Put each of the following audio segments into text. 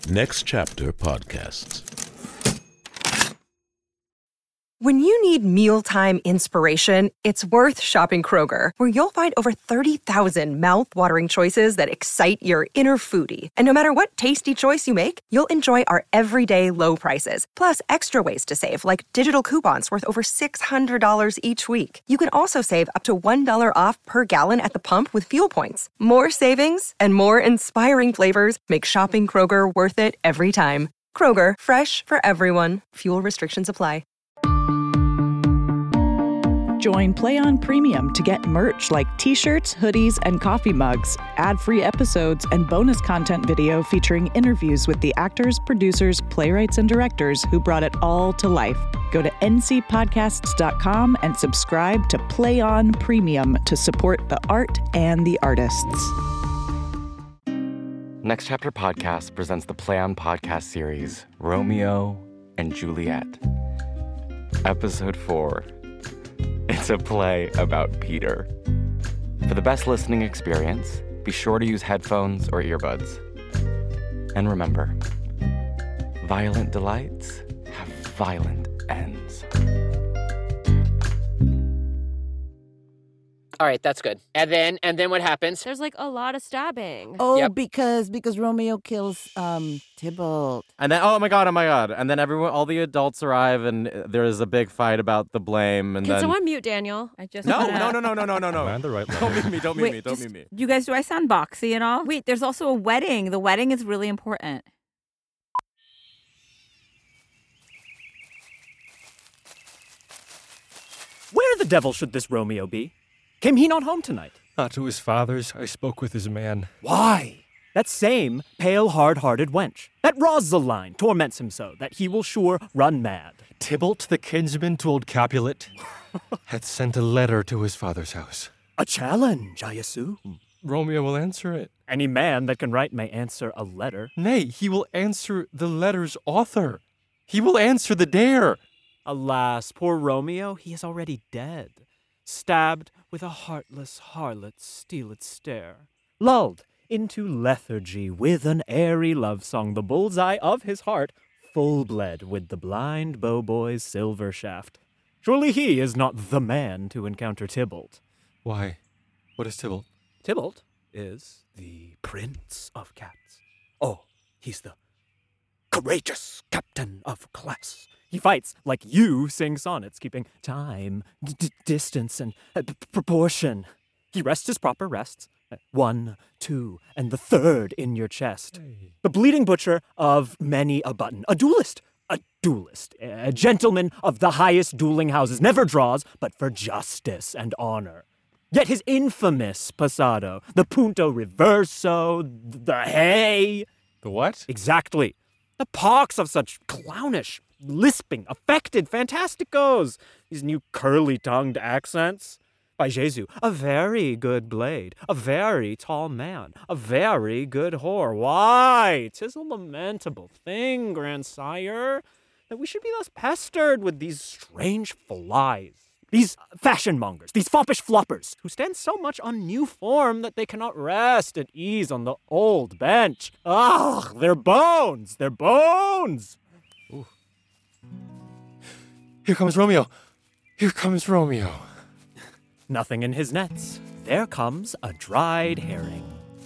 Next Chapter Podcasts. When you need mealtime inspiration, it's worth shopping Kroger, where you'll find over 30,000 mouth-watering choices that excite your inner foodie. And no matter what tasty choice you make, you'll enjoy our everyday low prices, plus extra ways to save, like digital coupons worth over $600 each week. You can also save up to $1 off per gallon at the pump with fuel points. More savings and more inspiring flavors make shopping Kroger worth it every time. Kroger, fresh for everyone. Fuel restrictions apply. Join PlayOn Premium to get merch like t-shirts, hoodies, and coffee mugs, ad-free episodes, and bonus content video featuring interviews with the actors, producers, playwrights, and directors who brought it all to life. Go to ncpodcasts.com and subscribe to PlayOn Premium to support the art and the artists. Next Chapter Podcast presents the Play On podcast series, Romeo and Juliet. Episode 4. It's a play about Peter. For the best listening experience, be sure to use headphones or earbuds. And remember, violent delights have violent ends. All right, that's good. And then what happens? There's like a lot of stabbing. Oh, Yep. because Romeo kills Tybalt. And then, oh my god. And then all the adults arrive, and there is a big fight about the blame. And Can then someone mute Daniel? I just no. Am I on the right level? Don't mute me. Don't mute me. Don't just- mute me. You guys, do I sound boxy and all? Wait, there's also a wedding. The wedding is really important. Where the devil should this Romeo be? Came he not home tonight? Not to his father's. I spoke with his man. Why? That same pale, hard-hearted wench, that Rosaline, torments him so that he will sure run mad. Tybalt, the kinsman to old Capulet, hath sent a letter to his father's house. A challenge, I assume. Romeo will answer it. Any man that can write may answer a letter. Nay, he will answer the letter's author. He will answer the dare. Alas, poor Romeo, he is already dead, stabbed with a heartless harlot's steeled stare, lulled into lethargy with an airy love song, the bullseye of his heart full bled with the blind bow-boy's silver shaft. Surely he is not the man to encounter Tybalt. Why? What is Tybalt? Tybalt is the prince of cats. Oh, he's the courageous captain of class. He fights like you sing sonnets, keeping time, distance, and proportion. He rests his proper rests. 1, 2, and the third in your chest. Hey. The bleeding butcher of many a button. A duelist, a gentleman of the highest dueling houses, never draws but for justice and honor. Yet his infamous passado, the punto reverso, the hey. The what? Exactly. The pox of such clownish, lisping, affected fantasticos. These new curly-tongued accents. By Jesu, a very good blade, a very tall man, a very good whore. Why, 'tis a lamentable thing, grandsire, that we should be thus pestered with these strange flies. These fashion mongers, these foppish floppers, who stand so much on new form that they cannot rest at ease on the old bench. Ah, their bones, their bones! Ooh. Here comes Romeo. Here comes Romeo. Nothing in his nets. There comes a dried herring.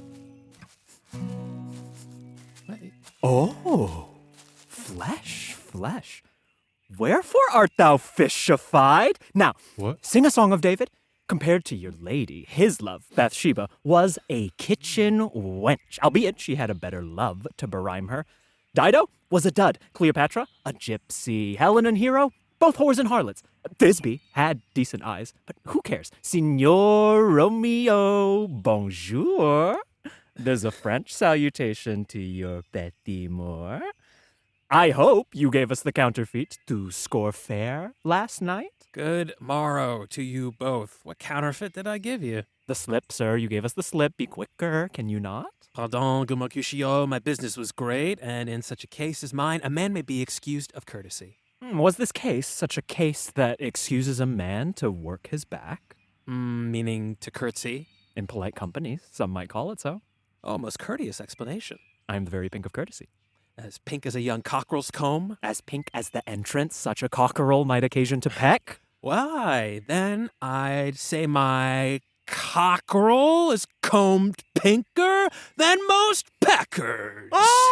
Oh, flesh. Wherefore art thou fishified? Now, What? Sing a song of David. Compared to your lady, his love, Bathsheba, was a kitchen wench, albeit she had a better love to berhyme her. Dido was a dud. Cleopatra, a gypsy. Helen and Hero, both whores and harlots. Thisbe had decent eyes, but who cares? Signor Romeo, bonjour. There's a French salutation to your petit mour. I hope you gave us the counterfeit to score fair last night. Good morrow to you both. What counterfeit did I give you? The slip, sir. You gave us the slip. Be quicker, can you not? Pardon, good Mercutio. My business was great, and in such a case as mine, a man may be excused of courtesy. Was this case such a case that excuses a man to work his back? Meaning to curtsy? In polite company, some might call it so. Oh, most courteous explanation. I am the very pink of courtesy. as pink as a young cockerel's comb. As pink as the entrance such a cockerel might occasion to peck? Why, then I'd say my cockerel is combed pinker than most peckers.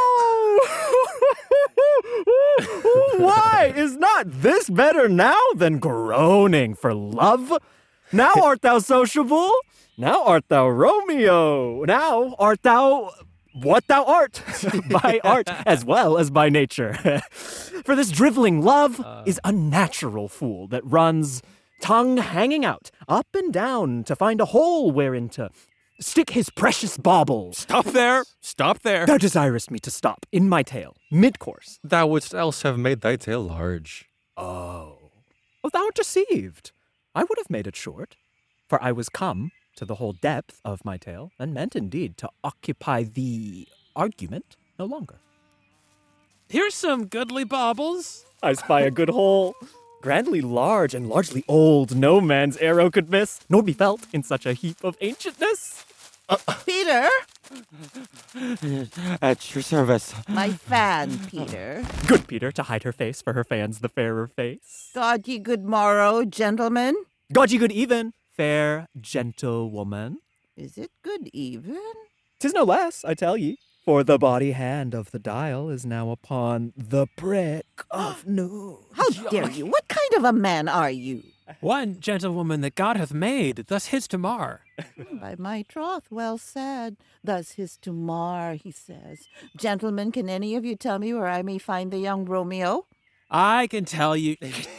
Oh! Why is not this better now than groaning for love? Now art thou sociable? Now art thou Romeo? Now art thou what thou art, by art as well as by nature. For this driveling love is a natural fool that runs, tongue hanging out, up and down, to find a hole wherein to stick his precious baubles. Stop there! Stop there! Thou desirest me to stop in my tale, mid-course. Thou wouldst else have made thy tale large. Oh, thou art deceived. I would have made it short, for I was come to the whole depth of my tale, and meant indeed to occupy the argument no longer. Here's some goodly baubles. I spy a good hole, grandly large and largely old, no man's arrow could miss, nor be felt in such a heap of ancientness. Peter, At your service. my fan, Peter. Good Peter, to hide her face, for her fan's the fairer face. God ye good morrow, gentlemen. God ye good even, fair gentlewoman. Is it good even? 'Tis no less, I tell ye, for the body hand of the dial is now upon the prick of noon. How dare you? What kind of a man are you? One gentlewoman that God hath made, thus his to mar. By my troth, well said. Thus his to mar, he says. Gentlemen, can any of you tell me where I may find the young Romeo? I can tell you.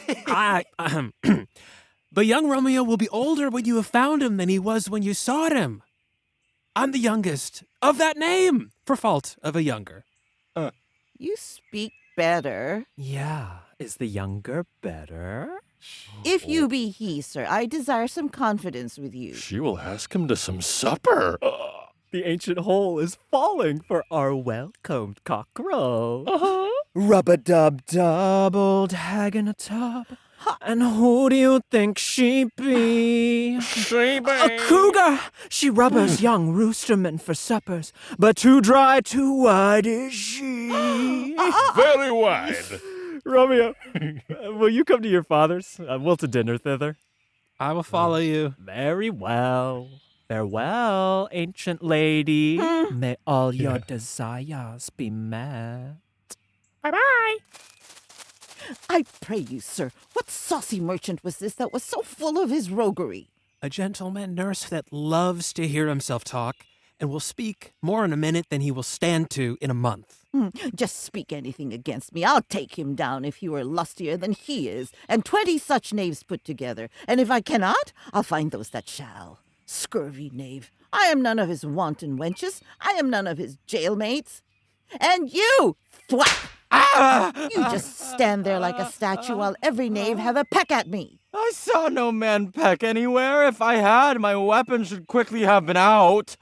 The young Romeo will be older when you have found him than he was when you sought him. I'm the youngest of that name, for fault of a younger. You speak better. Yeah, is the younger better? If you be he, sir, I desire some confidence with you. She will ask him to some supper. The ancient hole is falling for our well-combed cockerel. Rub-a-dub-dub, old hag in a tub. And who do you think she be? A cougar! She rubbers young roostermen for suppers, but too dry, too wide is she. Very wide. Romeo, will you come to your father's? We'll to dinner thither. I will follow you. Very well. Farewell, ancient lady. May all your desires be met. Bye-bye. I pray you, sir, what saucy merchant was this that was so full of his roguery? A gentleman, nurse, that loves to hear himself talk and will speak more in a minute than he will stand to in a month. Just speak anything against me. I'll take him down if he were lustier than he is, and 20 such knaves put together. And if I cannot, I'll find those that shall. Scurvy knave. I am none of his wanton wenches. I am none of his jailmates. And you, thwap! You just stand there like a statue while every knave have a peck at me. I saw no man peck anywhere. If I had, my weapon should quickly have been out.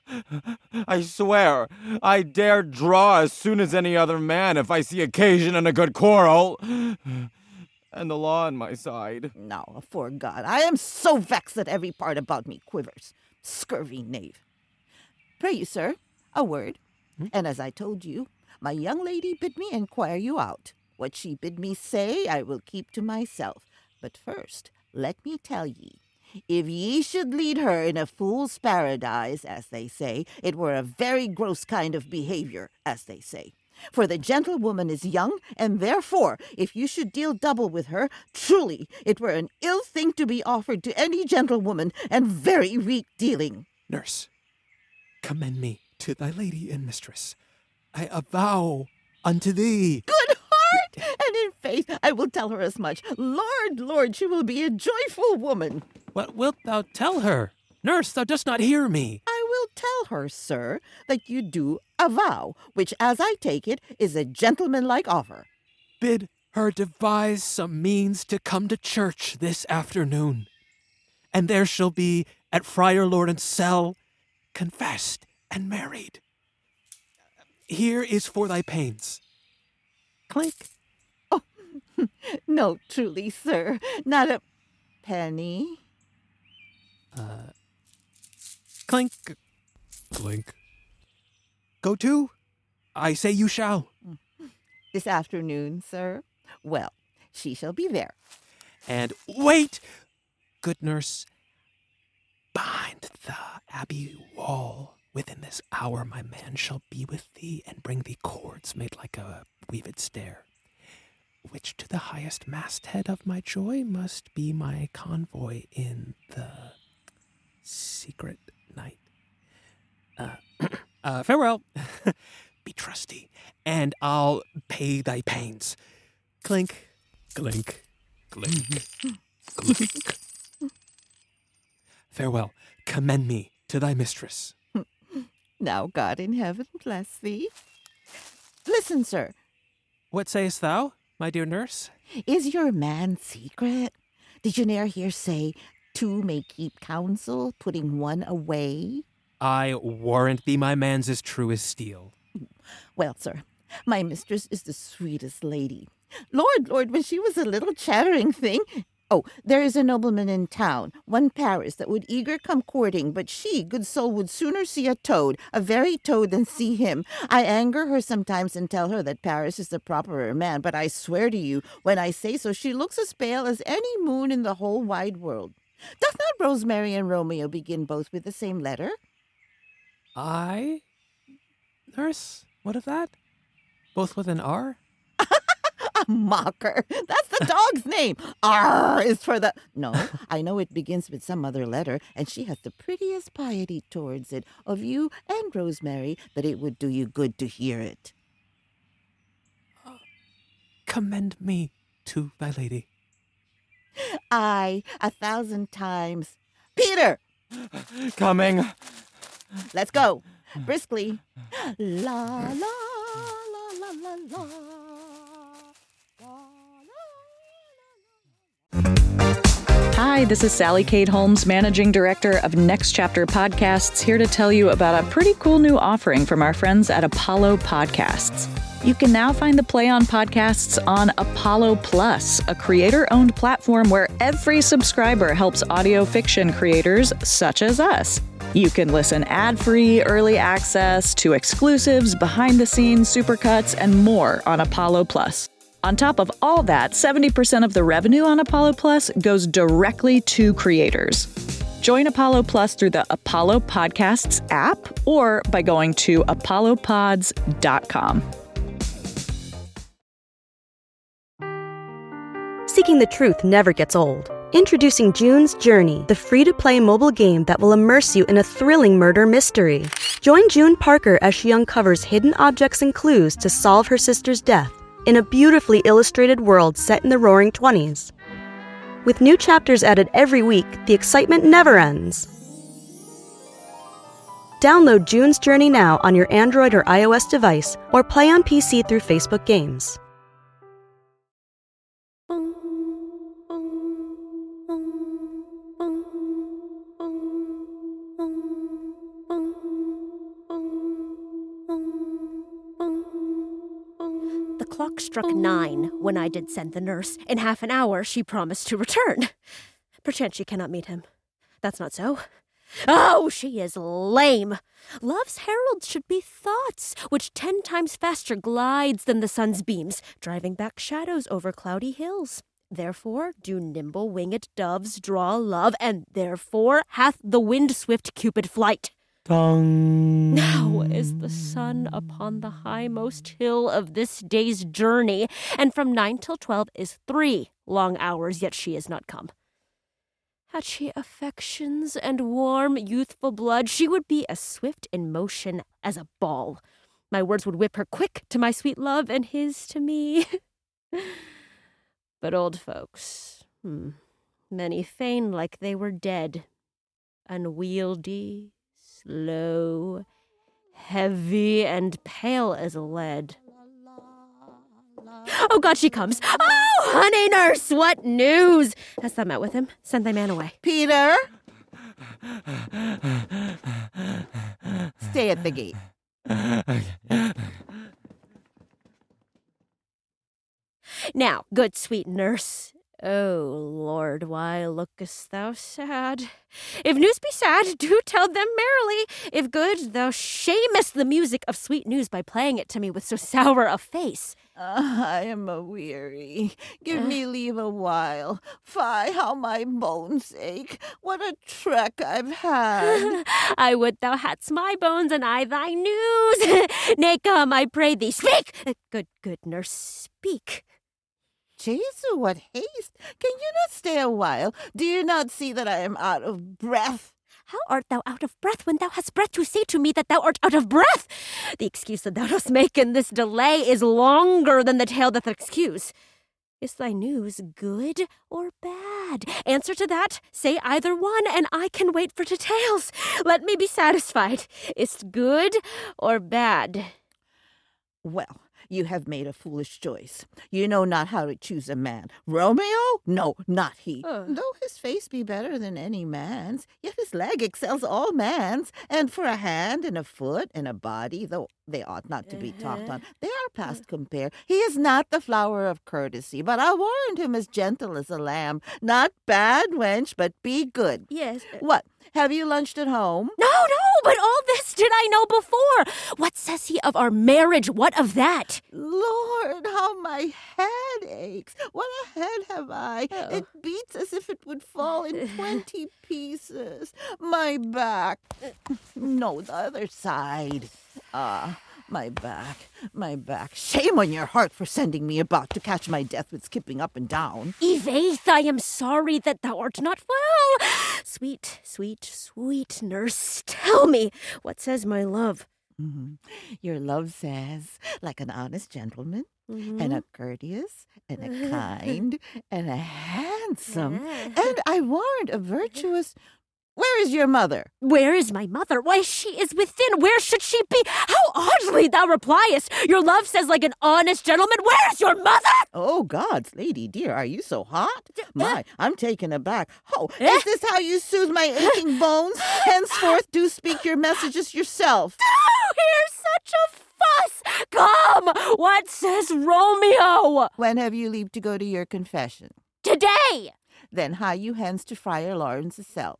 I swear, I dare draw as soon as any other man if I see occasion and a good quarrel. And the law on my side. No, afore God, I am so vexed that every part about me quivers. Scurvy knave. Pray you, sir, a word. And as I told you, my young lady bid me inquire you out. What she bid me say, I will keep to myself. But first, let me tell ye, if ye should lead her in a fool's paradise, as they say, it were a very gross kind of behavior, as they say. For the gentlewoman is young, and therefore, if you should deal double with her, truly it were an ill thing to be offered to any gentlewoman, and very weak dealing. Nurse, commend me to thy lady and mistress. I avow unto thee. Good heart! And in faith, I will tell her as much. Lord, Lord, she will be a joyful woman. What wilt thou tell her? Nurse, thou dost not hear me. I will tell her, sir, that you do avow, which, as I take it, is a gentlemanlike offer. Bid her devise some means to come to church this afternoon, and there shall be at Friar Lordan's cell confessed and married. Here is for thy pains. Clink. Oh, no, truly, sir, not a penny. Clink. Clink. Go to. I say you shall. This afternoon, sir? Well, she shall be there. And wait, good nurse, behind the abbey wall, within this hour my man shall be with thee and bring thee cords made like a weaved stair, which to the highest masthead of my joy must be my convoy in the secret night. Farewell. Be trusty, and I'll pay thy pains. Clink, clink, clink, clink. Farewell. Commend me to thy mistress. Now God in heaven bless thee. Listen, sir. What sayest thou, my dear nurse? Is your man secret? Did you ne'er hear say, two may keep counsel, putting one away? I warrant thee my man's as true as steel. Well, sir, my mistress is the sweetest lady. Lord, when she was a little chattering thing. Oh, there is a nobleman in town, one Paris, that would eager come courting, but she, good soul, would sooner see a toad, a very toad, than see him. I anger her sometimes and tell her that Paris is the properer man, but I swear to you, when I say so, she looks as pale as any moon in the whole wide world. Doth not Rosemary and Romeo begin both with the same letter? I? Nurse, what of that? Both with an R? A mocker. That's the dog's name. R is for the... No, I know it begins with some other letter, and she hath the prettiest piety towards it, of you and Rosemary, that it would do you good to hear it. Commend me to thy lady. Aye, 1,000 times. Peter! Coming. Let's go. Briskly. La, la, la, la, la, la. Hi, this is Sally Kate Holmes, Managing Director of Next Chapter Podcasts, here to tell you about a pretty cool new offering from our friends at Apollo Podcasts. You can now find the Play On podcasts on Apollo Plus, a creator-owned platform where every subscriber helps audio fiction creators such as us. You can listen ad-free, early access to exclusives, behind-the-scenes supercuts, and more on Apollo Plus. On top of all that, 70% of the revenue on Apollo Plus goes directly to creators. Join Apollo Plus through the Apollo Podcasts app or by going to apollopods.com. Seeking the truth never gets old. Introducing June's Journey, the free-to-play mobile game that will immerse you in a thrilling murder mystery. Join June Parker as she uncovers hidden objects and clues to solve her sister's death in a beautifully illustrated world set in the Roaring '20s. With new chapters added every week, the excitement never ends. Download June's Journey now on your Android or iOS device, or play on PC through Facebook Games. The clock struck 9 when I did send the nurse. In half an hour, she promised to return. Perchance she cannot meet him. That's not so. Oh, she is lame. Love's heralds should be thoughts, which 10 times faster glides than the sun's beams, driving back shadows over cloudy hills. Therefore do nimble winged doves draw love, and therefore hath the wind-swift Cupid flight. Dong. Now is the sun upon the highmost hill of this day's journey, and from 9 till 12 is 3 long hours, yet she is not come. Had she affections and warm, youthful blood, she would be as swift in motion as a ball. My words would whip her quick to my sweet love, and his to me. But old folks, many feign like they were dead, unwieldy, slow, heavy, and pale as lead. Oh, God, she comes. Oh, honey nurse, what news? Hast thou met with him? Send thy man away. Peter? Stay at the gate. Now, good sweet nurse, Oh, Lord, why lookest thou sad? If news be sad, do tell them merrily. If good, thou shamest the music of sweet news by playing it to me with so sour a face. I am a-weary. Give me leave a while. Fie, how my bones ache. What a trek I've had. I would thou hadst my bones and I thy news. Nay, come, I pray thee, speak! Good nurse, speak. Jesu, what haste! Can you not stay a while? Do you not see that I am out of breath? How art thou out of breath when thou hast breath to say to me that thou art out of breath? The excuse that thou dost make in this delay is longer than the tale doth excuse. Is thy news good or bad? Answer to that, say either one, and I can wait for details. Let me be satisfied. Is't good or bad? Well, you have made a foolish choice. You know not how to choose a man. Romeo? No, not he. Though his face be better than any man's, yet his leg excels all man's. And for a hand and a foot and a body, though they ought not to be talked on, they are past compare. He is not the flower of courtesy, but I'll warrant him as gentle as a lamb. Not bad, wench, but be good. Yes. What? Have you lunched at home? No, but all this did I know before. What says he of our marriage? What of that? Lord, how my head aches. What a head have I. It beats as if it would fall in 20 pieces. My back. No, the other side. My back. Shame on your heart for sending me about to catch my death with skipping up and down. Yvaith, I am sorry that thou art not well. Sweet nurse, tell me, what says my love? Your love says, like an honest gentleman, and a courteous, and a kind, and a handsome, and I warrant a virtuous... Where is your mother? Where is my mother? Why, she is within. Where should she be? How oddly thou repliest. Your love says like an honest gentleman. Where is your mother? Oh, God's lady dear, are you so hot? My, I'm taken aback. Oh, is this how you soothe my aching bones? Henceforth do speak your messages yourself. Here's such a fuss. Come, what says Romeo? When have you leave to go to your confession? Today. Then hie you hence to Friar Lawrence's cell.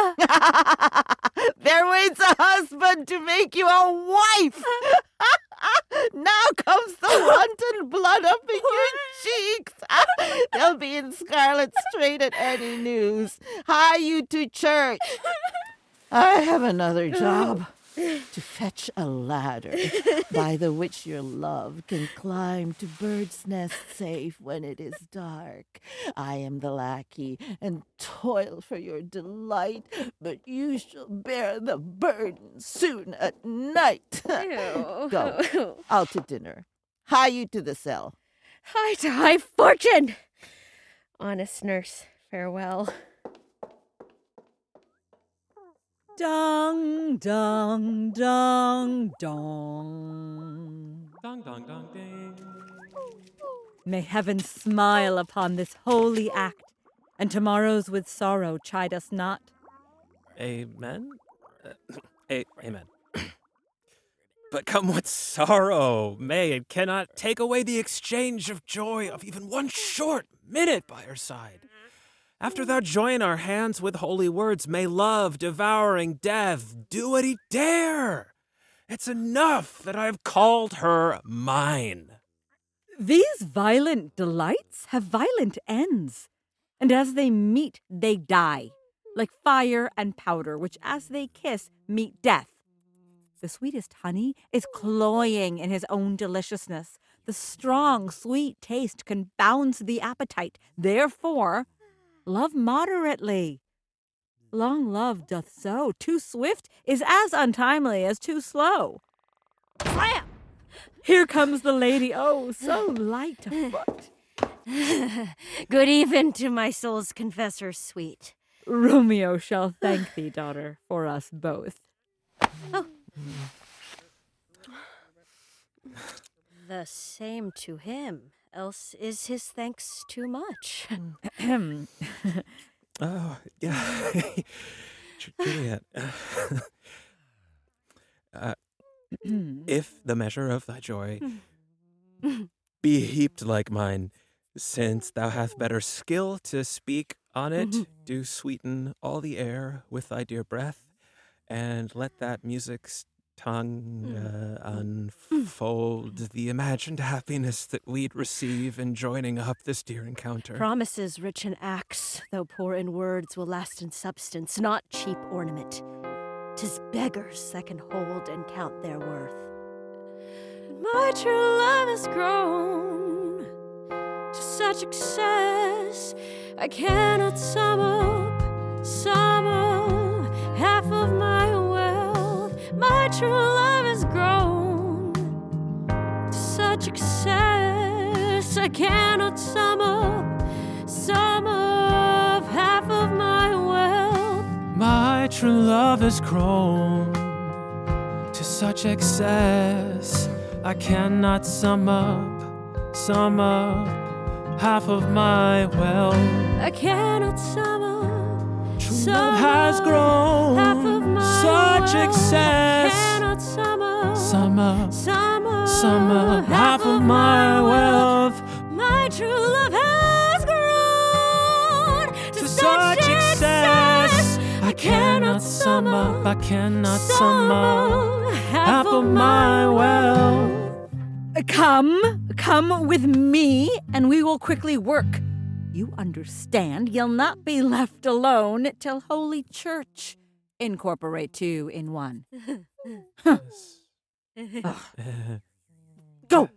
There waits a husband to make you a wife. Now comes the wanton blood up in your cheeks. They'll be in scarlet straight at any news. Hie you to church. I have another job. To fetch a ladder by the which your love can climb to bird's nest safe when it is dark. I am the lackey and toil for your delight, but you shall bear the burden soon at night. Go, out to dinner. Hie you to the cell. Hie to high fortune. Honest nurse, farewell. Dong, dong, dong, dong. Dong, dong, dong, ding. May heaven smile upon this holy act, and tomorrow's with sorrow chide us not. Amen? Amen. But come what sorrow may, it cannot take away the exchange of joy of even one short minute by her side. After thou join our hands with holy words, may love, devouring death, do what he dare. It's enough that I have called her mine. These violent delights have violent ends, and as they meet, they die, like fire and powder, which as they kiss, meet death. The sweetest honey is cloying in his own deliciousness. The strong, sweet taste confounds the appetite. Therefore, love moderately. Long love doth so. Too swift is as untimely as too slow. Slam! Here comes the lady, oh, so light of foot. Good even to my soul's confessor, sweet. Romeo shall thank thee, daughter, for us both. Oh. The same to him, else is his thanks too much. Oh, yeah. Juliet. If the measure of thy joy be heaped like mine, Since thou hast better skill to speak on it, do sweeten all the air with thy dear breath, and let that music's tongue unfold the imagined happiness that we'd receive in joining up this dear encounter. Promises rich in acts, though poor in words, will last in substance, not cheap ornament. 'Tis beggars that can hold and count their worth. My true love has grown to such excess, I cannot sum up half of my wealth. My true love has grown to such excess, I cannot sum up half of my wealth. My true love has grown to such excess, I cannot sum up half of my wealth. I cannot sum up. True love has grown half of my such wealth. excess. I cannot sum up Half of my wealth. My true love has grown to Such excess. I cannot sum up half of my wealth. Come with me, and we will quickly work. You understand, you'll not be left alone till Holy Church incorporate two in one. Go!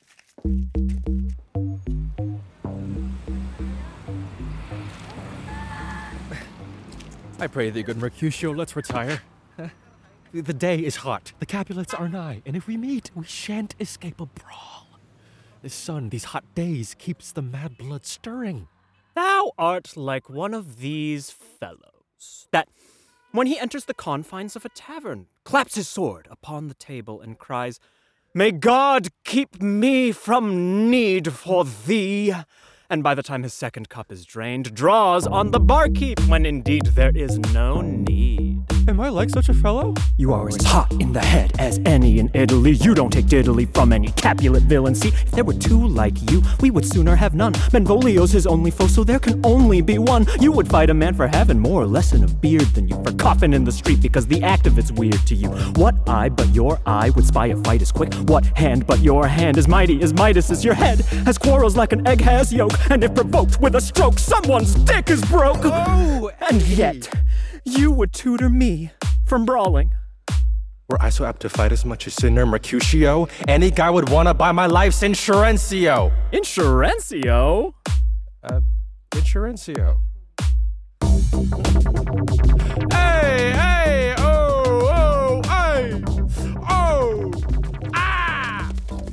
I pray thee, good Mercutio, let's retire. The day is hot, the Capulets are nigh, and if we meet, we shan't escape a brawl. The sun, these hot days, keeps the mad blood stirring. Thou art like one of these fellows, that, when he enters the confines of a tavern, claps his sword upon the table and cries, "May God keep me from need for thee!" And by the time his second cup is drained, draws on the barkeep when indeed there is no need. Am I like such a fellow? You are as hot in the head as any in Italy. You don't take diddly from any Capulet villain. See, if there were two like you, we would sooner have none. Benvolio's his only foe, so there can only be one. You would fight a man for having more or less in a beard than you, for coughing in the street because the act of it's weird to you. What eye but your eye would spy a fight as quick? What hand but your hand as mighty as Midas is? Your head has quarrels like an egg has yolk, and if provoked with a stroke, someone's dick is broke. Oh, and yet, you would tutor me from brawling. Were I so apt to fight as much as sinner Mercutio, any guy would wanna buy my life's insurancio. Insurancio? Insurancio. Hey, oh, hey, oh, ah!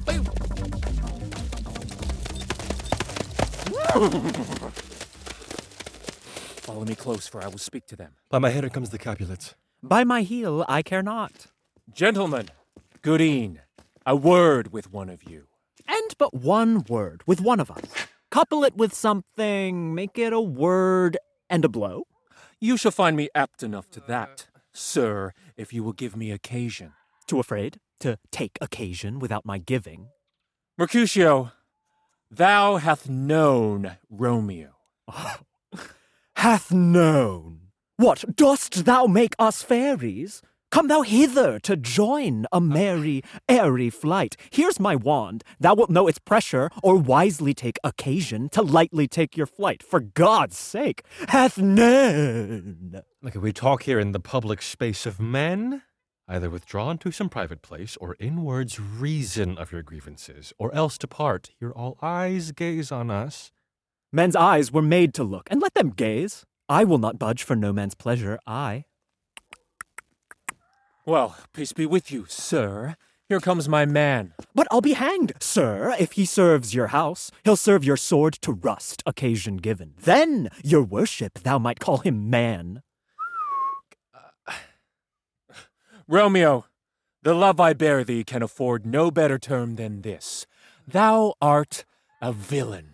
Follow me close, for I will speak to them. By my head, here comes the Capulets. By my heel, I care not. Gentlemen, goodeen, a word with one of you. And but one word with one of us. Couple it with something, make it a word and a blow. You shall find me apt enough to that, sir, if you will give me occasion. Too afraid to take occasion without my giving. Mercutio, thou hath known Romeo. Hath known? What, dost thou make us fairies? Come thou hither to join a merry, airy flight. Here's my wand. Thou wilt know its pressure, or wisely take occasion to lightly take your flight. For God's sake, hath known. Look, we talk here in the public space of men, either withdrawn to some private place, or in words reason of your grievances, or else depart. Here all eyes gaze on us. Men's eyes were made to look, and let them gaze. I will not budge for no man's pleasure, I. Well, peace be with you, sir. Here comes my man. But I'll be hanged, sir, if he serves your house. He'll serve your sword to rust, occasion given. Then, your worship, thou might call him man. Romeo, the love I bear thee can afford no better term than this. Thou art a villain.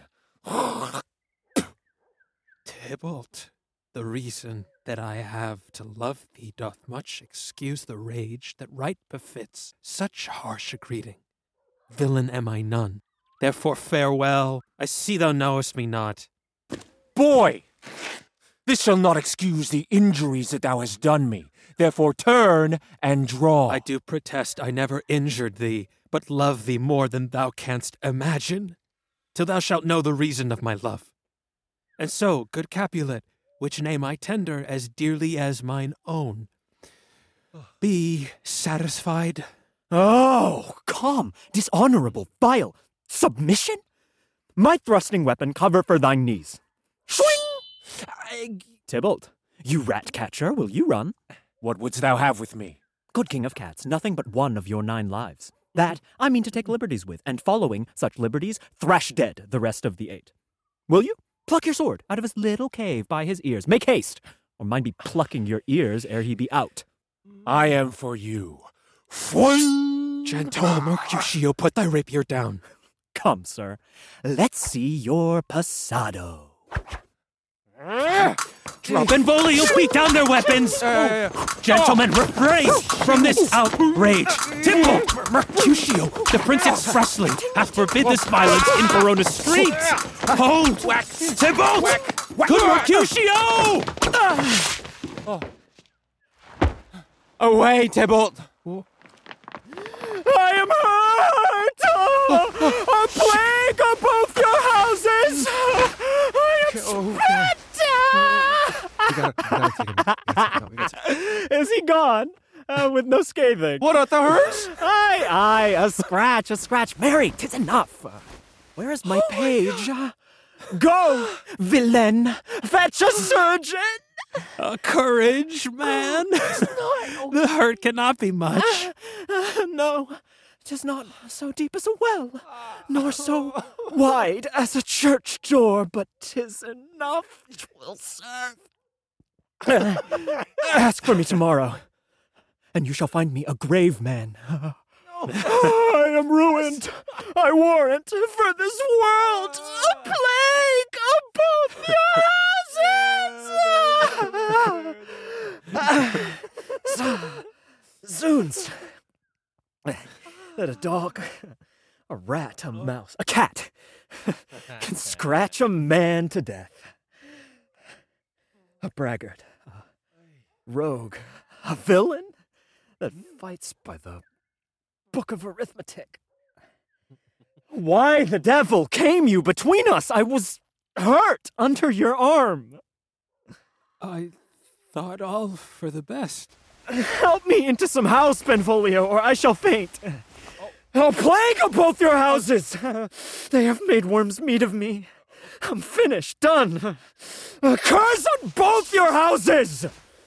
Tybalt, the reason that I have to love thee doth much excuse the rage that right befits such harsh a greeting. Villain am I none, Therefore farewell. I see thou knowest me not. Boy! This shall not excuse the injuries that thou hast done me. Therefore turn and draw. I do protest I never injured thee, but love thee more than thou canst imagine, till thou shalt know the reason of my love. And so, good Capulet, which name I tender as dearly as mine own, be satisfied. Oh, come, dishonorable, vile submission? My thrusting weapon cover for thine knees. Swing! Tybalt, you rat catcher, will you run? What wouldst thou have with me? Good king of cats, nothing but one of your 9 lives. That I mean to take liberties with, and following such liberties, thrash dead the rest of the 8. Will you? Pluck your sword out of his little cave by his ears. Make haste, or mind be plucking your ears ere he be out. I am for you. Gentle Mercutio, put thy rapier down. Come, sir, let's see your passado. Drop and volley, you'll beat down their weapons. Gentlemen, refrain from this outrage. Tybalt, Mercutio, the prince expressly hath forbid this violence in Verona's streets. Hold, Tybalt, good Mercutio! Away, Tybalt. I am hurt! A plague of both your houses! Is he gone? With no scathing. What art thou hurt? Aye, a scratch. Mary, 'tis enough. Where is my page? Go, villain, fetch a surgeon! Courage, man. The hurt cannot be much. No, 'tis not so deep as a well, nor so wide as a church door, but 'tis enough. 'Twill serve. Ask for me tomorrow, and you shall find me a grave man. I am ruined. I warrant for this world a plague of both your houses. Zoons. That a dog, a rat, a mouse, a cat can scratch a man to death. A braggart, a rogue, a villain that fights by the book of arithmetic. Why the devil came you between us? I was hurt under your arm. I thought all for the best. Help me into some house, Benvolio, or I shall faint. A plague of both your houses! They have made worms meat of me. I'm finished, done. A curse on both your houses!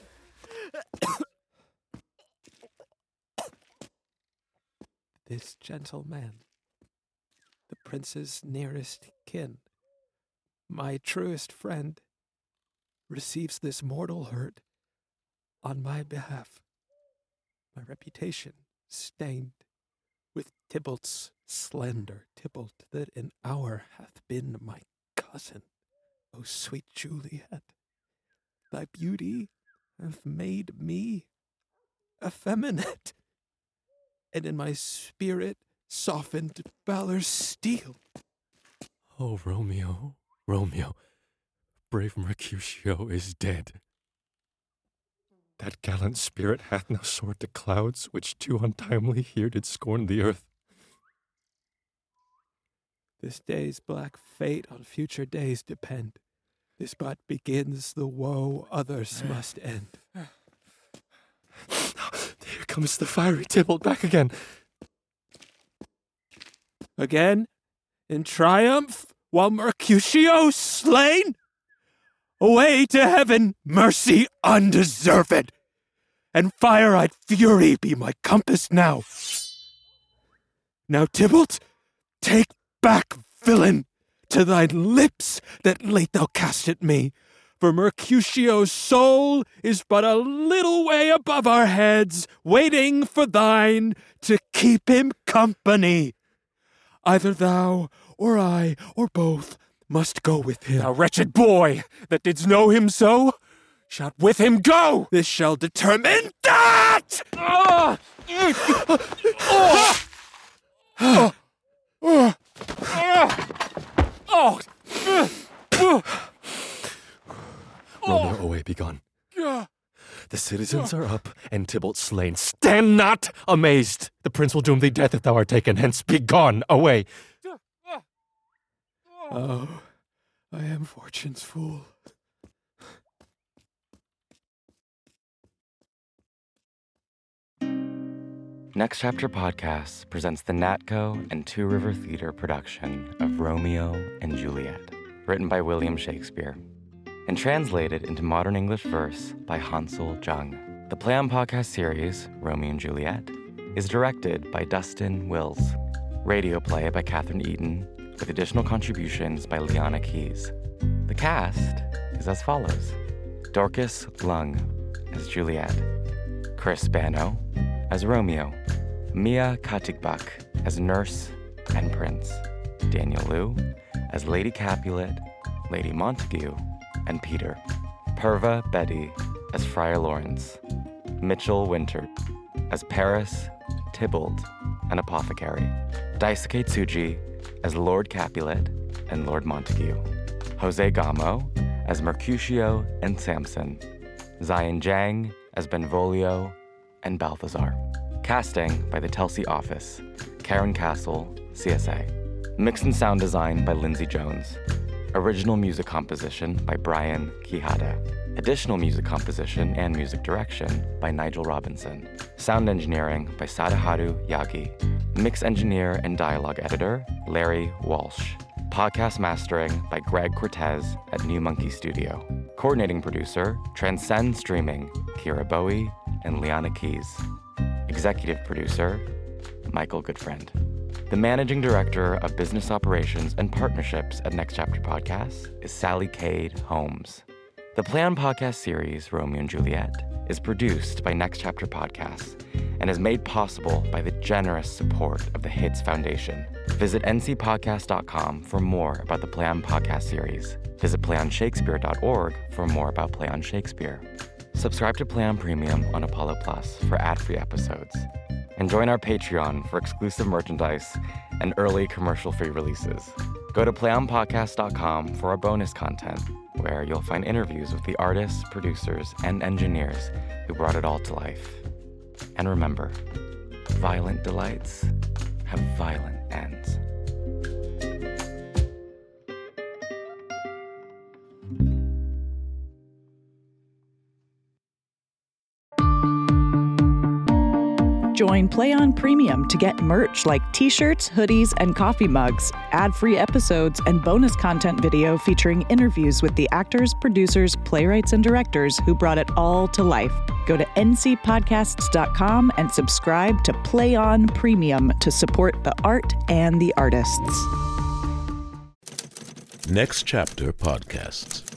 This gentleman, the prince's nearest kin, my truest friend, receives this mortal hurt on my behalf, my reputation stained with Tybalt's slender Tybalt that an hour hath been my cousin. O sweet Juliet, thy beauty hath made me effeminate, and in my spirit softened valor's steel. Oh, Romeo, Romeo, brave Mercutio is dead. That gallant spirit hath now soared to clouds, which too untimely here did scorn the earth. This day's black fate on future days depend. This but begins the woe others must end. Here comes the fiery Tybalt back again. Again, in triumph, while Mercutio's slain? Away to heaven, mercy undeserved, and fire-eyed fury be my compass now. Now, Tybalt, take back, villain, to thy lips that late thou cast at me, for Mercutio's soul is but a little way above our heads, waiting for thine to keep him company. Either thou, or I, or both, must go with him. Thou wretched boy, that didst know him so, shalt with him go! This shall determine that! citizens are up, and Tybalt slain. Stand not amazed! The prince will doom thee death if thou art taken. Hence, be gone, away! Oh, I am fortune's fool. Next Chapter Podcast presents the Natco and Two River Theater production of Romeo and Juliet, written by William Shakespeare, and translated into modern English verse by Hansel Jung. The Play On Podcast series, Romeo and Juliet, is directed by Dustin Wills. Radio play by Catherine Eaton, with additional contributions by Liana Keys. The cast is as follows: Dorcas Lung as Juliet, Chris Bano as Romeo, Mia Katigbak as Nurse and Prince, Daniel Liu as Lady Capulet, Lady Montague, and Peter, Purva Bedi as Friar Lawrence, Mitchell Winter as Paris, Tybalt, and Apothecary, Daisuke Tsuji as Lord Capulet and Lord Montague, Jose Gamo as Mercutio and Samson, Zion Jang as Benvolio and Balthazar. Casting by the Telsey Office, Karen Castle, CSA. Mix and sound design by Lindsay Jones. Original music composition by Brian Quijada. Additional music composition and music direction by Nigel Robinson. Sound engineering by Sadaharu Yagi. Mix engineer and dialogue editor, Larry Walsh. Podcast mastering by Greg Cortez at New Monkey Studio. Coordinating producer, Transcend Streaming, Kira Bowie and Liana Keys. Executive producer, Michael Goodfriend. The managing director of business operations and partnerships at Next Chapter Podcasts is Sally Cade Holmes. The Play On Podcast series, Romeo and Juliet, is produced by Next Chapter Podcasts and is made possible by the generous support of the Hits Foundation. Visit ncpodcast.com for more about the Play On Podcast series. Visit playonshakespeare.org for more about Play On Shakespeare. Subscribe to Play On Premium on Apollo Plus for ad-free episodes. And join our Patreon for exclusive merchandise and early commercial-free releases. Go to playonpodcast.com for our bonus content, where you'll find interviews with the artists, producers, and engineers who brought it all to life. And remember, violent delights have violent ends. Join Play On Premium to get merch like t-shirts, hoodies, and coffee mugs, ad-free episodes, and bonus content video featuring interviews with the actors, producers, playwrights, and directors who brought it all to life. Go to ncpodcasts.com and subscribe to Play On Premium to support the art and the artists. Next Chapter Podcasts.